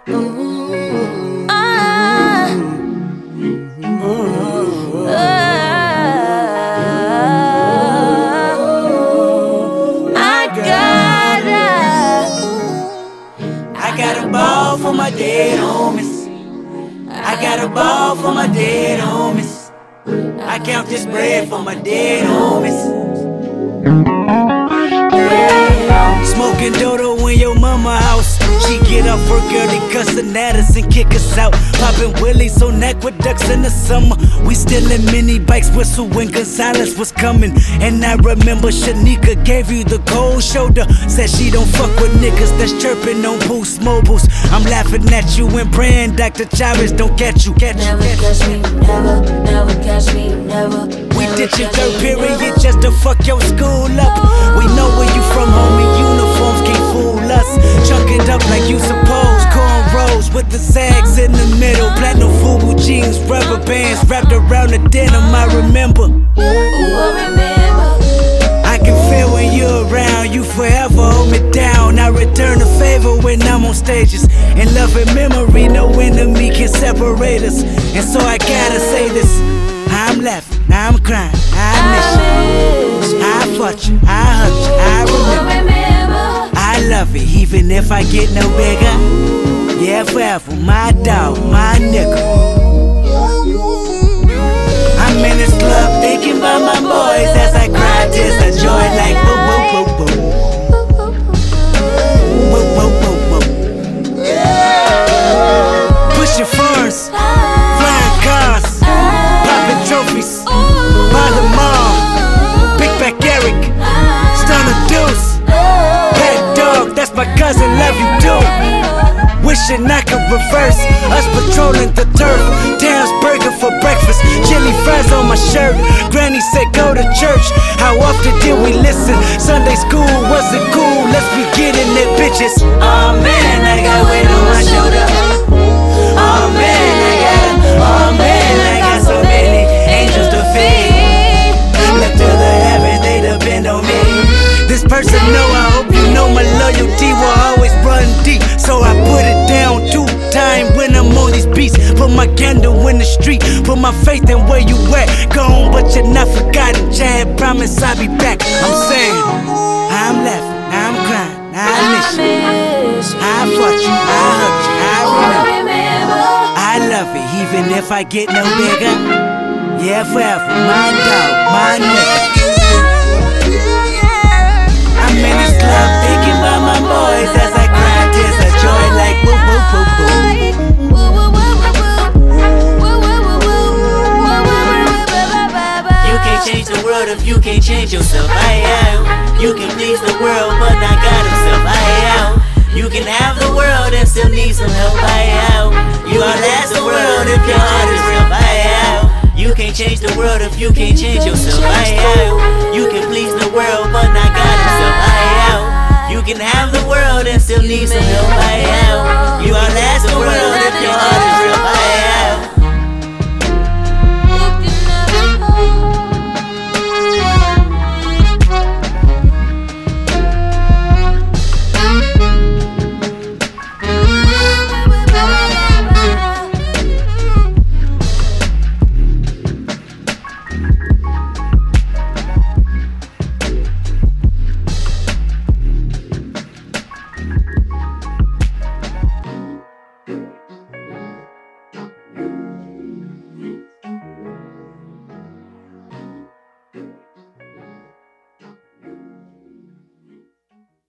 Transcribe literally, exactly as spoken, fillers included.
Ooh, ah, ooh, ah, I gotta, I got a ball for my dead homies. I got a ball for my dead homies. I count this bread for my dead homies. Smoking dodo in your mama house. She get off work early, cussin' at us and kick us out. Poppin' willies on aqueducts in the summer. We stealin' mini bikes, whistle when Gonzalez was coming. And I remember Shanika gave you the cold shoulder. Said she don't fuck with niggas that's chirping on Boost Mobiles. I'm laughing at you and praying Doctor Chavez don't catch you. Catch you, never catch me, never, never catch me, never. We ditchin' third period just to fuck your school up. We know where you from, homie. Uniforms can't fool us. Chunk it up like you suppose. Cornrows with the sags in the middle. Platinum Fubu jeans, rubber bands wrapped around the denim. I remember. Ooh, I remember. I can feel when you're around. You forever hold me down. I return the favor when I'm on stages. In love and memory, no enemy can separate us. And so I gotta say this. I'm laughing, I'm crying, I miss you. I fought you, I hugged you, I remember. I love it, even if I get no bigger. Yeah, forever, my dog, my nigga. I'm in this club thinking about my boys as I cry tears of joy like whoa, whoa, whoa, whoa. Whoa, whoa, whoa, whoa. Pushing foreigns, flying cars, popping trophies, by the mall, Big Back Eric, Stunner Deuce, Bad Dog, that's my cousin, love you too. Wishing I could reverse us patrolling the turf. Dan's burger for breakfast, chili fries on my shirt. Granny said go to church. How often did we listen? Sunday school wasn't cool. Let's be getting it, bitches. Oh man, I got weight on my shoulder. Oh man, I got. Oh man, I got so many angels to feed. Left to the heavens, they depend on me. This person know, I hope you know my loyalty will always run deep. So I put it down two times when I'm on these beats. Put my candle in the street, put my faith in where you at. Gone, but you're not forgotten. Chad promise I'll be back. I'm saying, I'm laughing, I'm crying, I miss you. I fought you, I hugged you, I remember. I love it, even if I get no bigger. Yeah, forever, my dog, my nigga. I'm in this club thinking about my boys as I cry tears of joy like woo woo woo woo. You can't change the world if you can't change yourself. I am. You can please the world but not God himself. I am. You can have the world and still need some help. I am. You outlast the world if your heart is real. I am. You can't change the world if you can't change yourself. I am. You can please the world but not God himself. I am. You can have the world and still need some help. I am.